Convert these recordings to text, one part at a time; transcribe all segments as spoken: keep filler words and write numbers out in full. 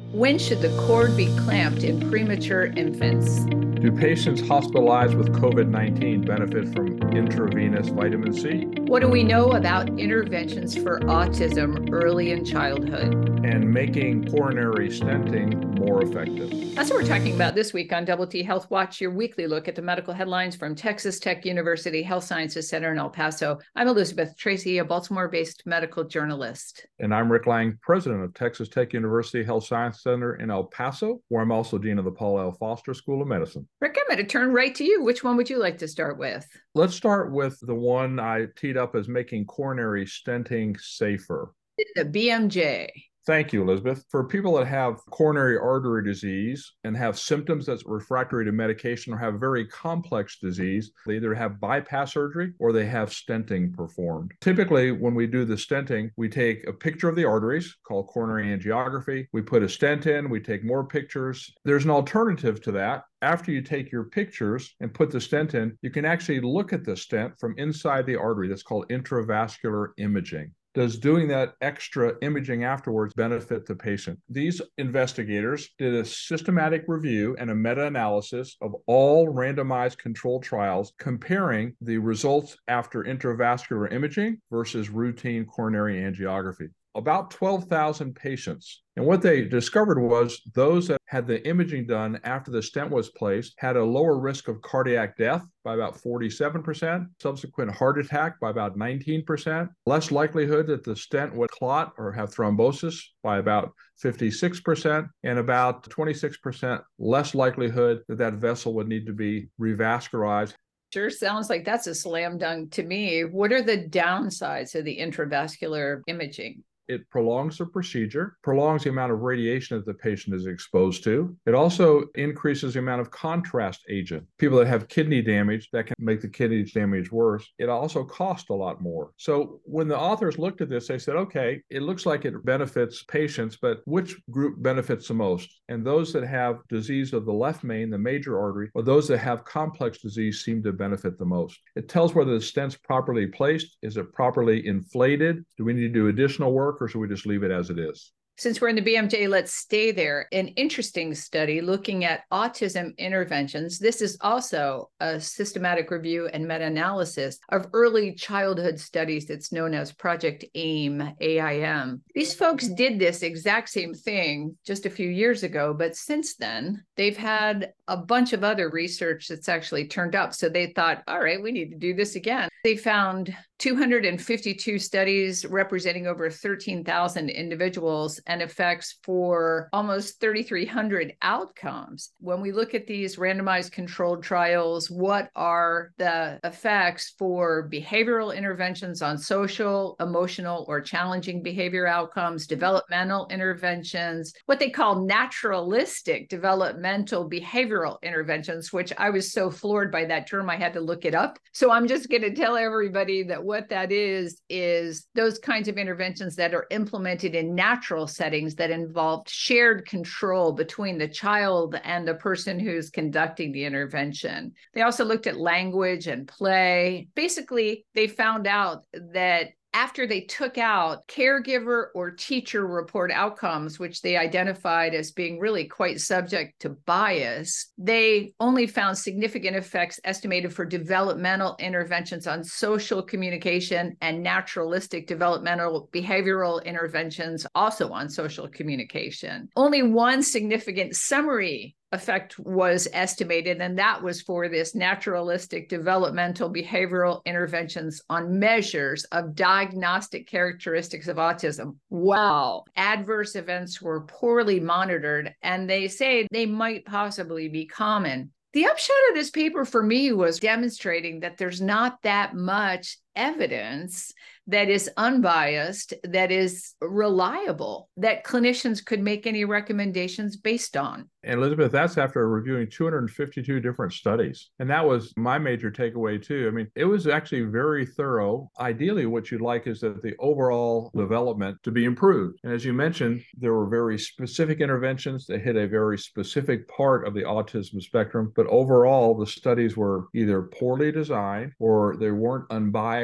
When should the cord be clamped in premature infants? Do patients hospitalized with COVID nineteen benefit from intravenous vitamin C? What do we know about interventions for autism early in childhood? And making coronary stenting more effective. That's what we're talking about this week on Double T Health Watch, your weekly look at the medical headlines from Texas Tech University Health Sciences Center in El Paso. I'm Elizabeth Tracy, a Baltimore-based medical journalist. And I'm Rick Lang, president of Texas Tech University Health Science Center in El Paso, where I'm also dean of the Paul L. Foster School of Medicine. Rick, I'm going to turn right to you. Which one would you like to start with? Let's start with the one I teed up as making coronary stenting safer. The B M J. Thank you, Elizabeth. For people that have coronary artery disease and have symptoms that's refractory to medication or have very complex disease, they either have bypass surgery or they have stenting performed. Typically, when we do the stenting, we take a picture of the arteries called coronary angiography. We put a stent in, we take more pictures. There's an alternative to that. After you take your pictures and put the stent in, you can actually look at the stent from inside the artery. That's called intravascular imaging. Does doing that extra imaging afterwards benefit the patient? These investigators did a systematic review and a meta-analysis of all randomized controlled trials comparing the results after intravascular imaging versus routine coronary angiography. About twelve thousand patients. And what they discovered was those that had the imaging done after the stent was placed had a lower risk of cardiac death by about forty-seven percent, subsequent heart attack by about nineteen percent, less likelihood that the stent would clot or have thrombosis by about fifty-six percent, and about twenty-six percent less likelihood that that vessel would need to be revascularized. Sure sounds like that's a slam dunk to me. What are the downsides of the intravascular imaging? It prolongs the procedure, prolongs the amount of radiation that the patient is exposed to. It also increases the amount of contrast agent. People that have kidney damage, that can make the kidney damage worse. It also costs a lot more. So when the authors looked at this, they said, okay, it looks like it benefits patients, but which group benefits the most? And those that have disease of the left main, the major artery, or those that have complex disease seem to benefit the most. It tells whether the stent's properly placed. Is it properly inflated? Do we need to do additional work, or should we just leave it as it is? Since we're in the B M J, let's stay there. An interesting study looking at autism interventions. This is also a systematic review and meta-analysis of early childhood studies that's known as Project AIM, A I M. These folks did this exact same thing just a few years ago, but since then, they've had a bunch of other research that's actually turned up. So they thought, all right, we need to do this again. They found two hundred fifty-two studies representing over thirteen thousand individuals and effects for almost thirty-three hundred outcomes. When we look at these randomized controlled trials, what are the effects for behavioral interventions on social, emotional, or challenging behavior outcomes, developmental interventions, what they call naturalistic developmental behavioral interventions, which I was so floored by that term, I had to look it up. So I'm just going to tell everybody that what that is, is those kinds of interventions that are implemented in natural settings that involved shared control between the child and the person who's conducting the intervention. They also looked at language and play. Basically, they found out that after they took out caregiver or teacher report outcomes, which they identified as being really quite subject to bias, they only found significant effects estimated for developmental interventions on social communication and naturalistic developmental behavioral interventions also on social communication. Only one significant summary effect was estimated, and that was for this naturalistic developmental behavioral interventions on measures of diagnostic characteristics of autism. Wow. Adverse events were poorly monitored, and they say they might possibly be common. The upshot of this paper for me was demonstrating that there's not that much evidence that is unbiased, that is reliable, that clinicians could make any recommendations based on. And Elizabeth, that's after reviewing two hundred fifty-two different studies. And that was my major takeaway too. I mean, it was actually very thorough. Ideally, what you'd like is that the overall development to be improved. And as you mentioned, there were very specific interventions that hit a very specific part of the autism spectrum. But overall, the studies were either poorly designed or they weren't unbiased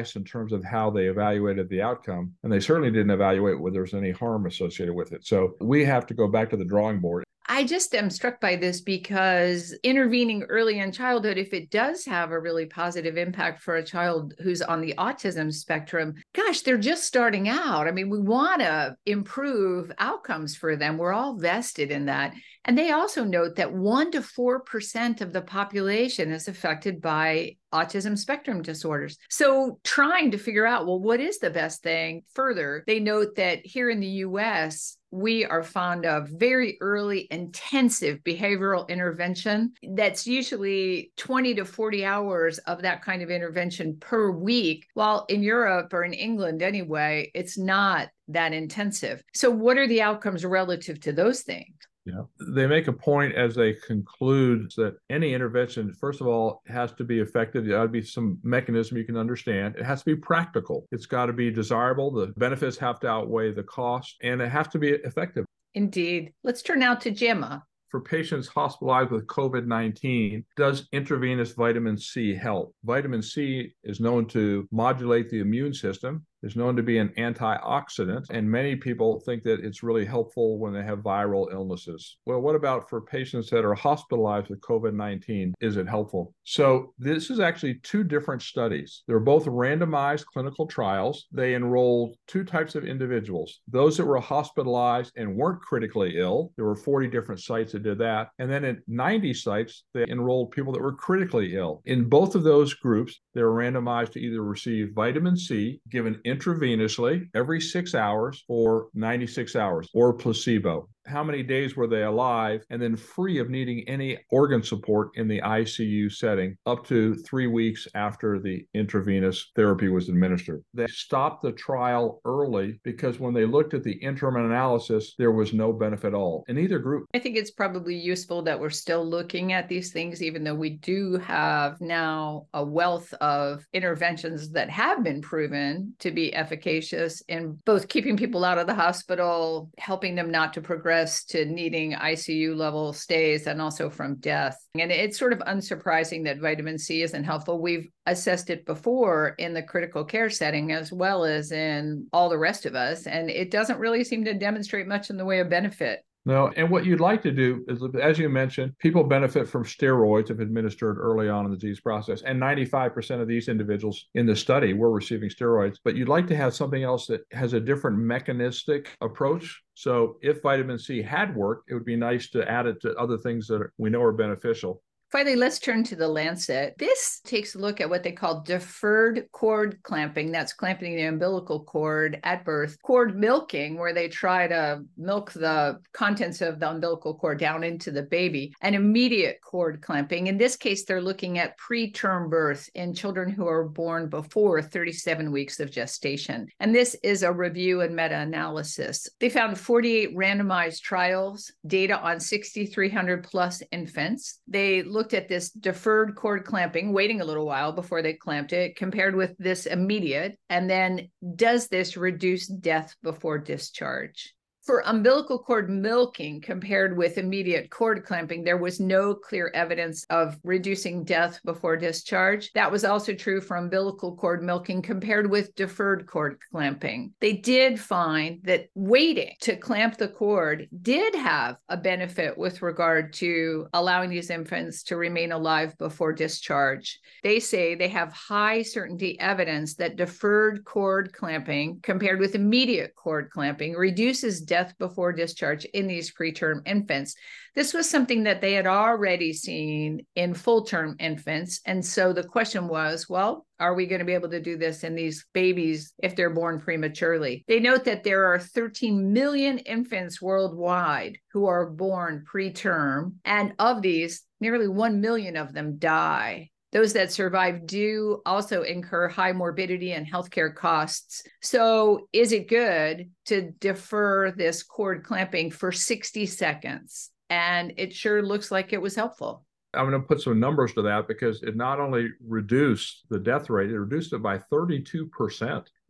bias in terms of how they evaluated the outcome, and they certainly didn't evaluate whether there's any harm associated with it. So we have to go back to the drawing board. I just am struck by this because intervening early in childhood, if it does have a really positive impact for a child who's on the autism spectrum, gosh, they're just starting out. I mean, we want to improve outcomes for them. We're all vested in that. And they also note that one to four percent of the population is affected by autism spectrum disorders. So trying to figure out, well, what is the best thing further? They note that here in the U S, we are fond of very early intensive behavioral intervention. That's usually twenty to forty hours of that kind of intervention per week, while in Europe or in England anyway, it's not that intensive. So what are the outcomes relative to those things? Yeah. They make a point as they conclude that any intervention, first of all, has to be effective. There ought to be some mechanism you can understand. It has to be practical. It's got to be desirable. The benefits have to outweigh the cost, and it has to be effective. Indeed. Let's turn now to Gemma. For patients hospitalized with COVID nineteen, does intravenous vitamin C help? Vitamin C is known to modulate the immune system, is known to be an antioxidant, and many people think that it's really helpful when they have viral illnesses. Well, what about for patients that are hospitalized with COVID nineteen? Is it helpful? So this is actually two different studies. They're both randomized clinical trials. They enrolled two types of individuals, those that were hospitalized and weren't critically ill. There were forty different sites that did that. And then at ninety sites, they enrolled people that were critically ill. In both of those groups, they were randomized to either receive vitamin C given intravenously every six hours for ninety-six hours, or placebo. How many days were they alive, and then free of needing any organ support in the I C U setting up to three weeks after the intravenous therapy was administered. They stopped the trial early because when they looked at the interim analysis, there was no benefit at all in either group. I think it's probably useful that we're still looking at these things, even though we do have now a wealth of interventions that have been proven to be efficacious in both keeping people out of the hospital, helping them not to progress to needing I C U level stays, and also from death. And it's sort of unsurprising that vitamin C isn't helpful. We've assessed it before in the critical care setting as well as in all the rest of us, and it doesn't really seem to demonstrate much in the way of benefit. No, and what you'd like to do is, as you mentioned, people benefit from steroids if administered early on in the disease process. And ninety-five percent of these individuals in the study were receiving steroids. But you'd like to have something else that has a different mechanistic approach. So if vitamin C had worked, it would be nice to add it to other things that we know are beneficial. Finally, let's turn to the Lancet. This takes a look at what they call deferred cord clamping. That's clamping the umbilical cord at birth. Cord milking, where they try to milk the contents of the umbilical cord down into the baby. And immediate cord clamping. In this case, they're looking at preterm birth in children who are born before thirty-seven weeks of gestation. And this is a review and meta-analysis. They found forty-eight randomized trials, data on six thousand three hundred plus infants. They looked looked at this deferred cord clamping, waiting a little while before they clamped it, compared with this immediate, and then does this reduce death before discharge? For umbilical cord milking compared with immediate cord clamping, there was no clear evidence of reducing death before discharge. That was also true for umbilical cord milking compared with deferred cord clamping. They did find that waiting to clamp the cord did have a benefit with regard to allowing these infants to remain alive before discharge. They say they have high certainty evidence that deferred cord clamping compared with immediate cord clamping reduces death death before discharge in these preterm infants. This was something that they had already seen in full-term infants. And so the question was, well, are we going to be able to do this in these babies if they're born prematurely? They note that there are thirteen million infants worldwide who are born preterm. And of these, nearly one million of them die. Those that survive do also incur high morbidity and healthcare costs. So is it good to defer this cord clamping for sixty seconds? And it sure looks like it was helpful. I'm going to put some numbers to that because it not only reduced the death rate, it reduced it by thirty-two percent.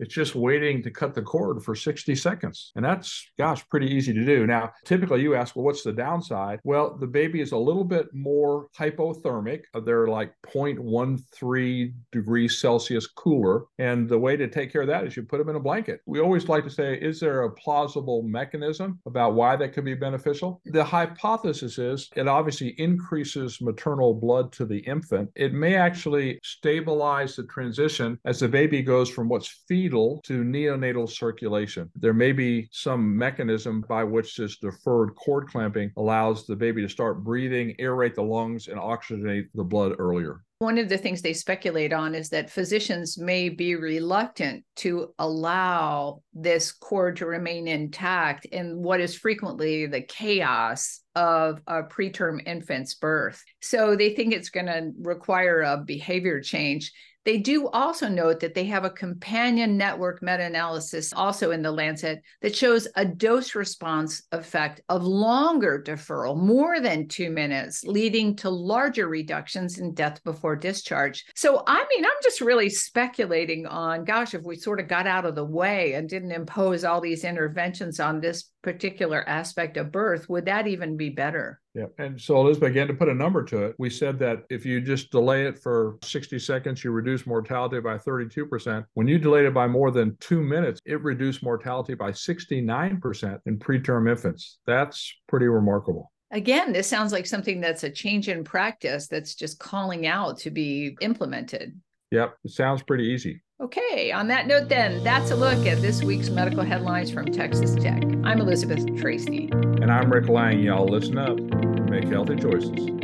It's just waiting to cut the cord for sixty seconds. And that's, gosh, pretty easy to do. Now, typically you ask, well, what's the downside? Well, the baby is a little bit more hypothermic. They're like zero point one three degrees Celsius cooler. And the way to take care of that is you put them in a blanket. We always like to say, is there a plausible mechanism about why that could be beneficial? The hypothesis is it obviously increases maternal blood to the infant. It may actually stabilize the transition as the baby goes from what's fetal to neonatal circulation. There may be some mechanism by which this deferred cord clamping allows the baby to start breathing, aerate the lungs, and oxygenate the blood earlier. One of the things they speculate on is that physicians may be reluctant to allow this cord to remain intact in what is frequently the chaos of a preterm infant's birth. So they think it's going to require a behavior change. They do also note that they have a companion network meta-analysis also in the Lancet that shows a dose response effect of longer deferral, more than two minutes, leading to larger reductions in death before discharge. So, I mean, I'm just really speculating on, gosh, if we sort of got out of the way and didn't impose all these interventions on this particular aspect of birth, would that even be better? Yeah. And so, Elizabeth, again, to put a number to it, we said that if you just delay it for sixty seconds, you reduce mortality by thirty-two percent. When you delayed it by more than two minutes, it reduced mortality by sixty-nine percent in preterm infants. That's pretty remarkable. Again, this sounds like something that's a change in practice that's just calling out to be implemented. Yep. It sounds pretty easy. Okay, on that note then, that's a look at this week's medical headlines from Texas Tech. I'm Elizabeth Tracy. And I'm Rick Lang. Y'all listen up and make healthy choices.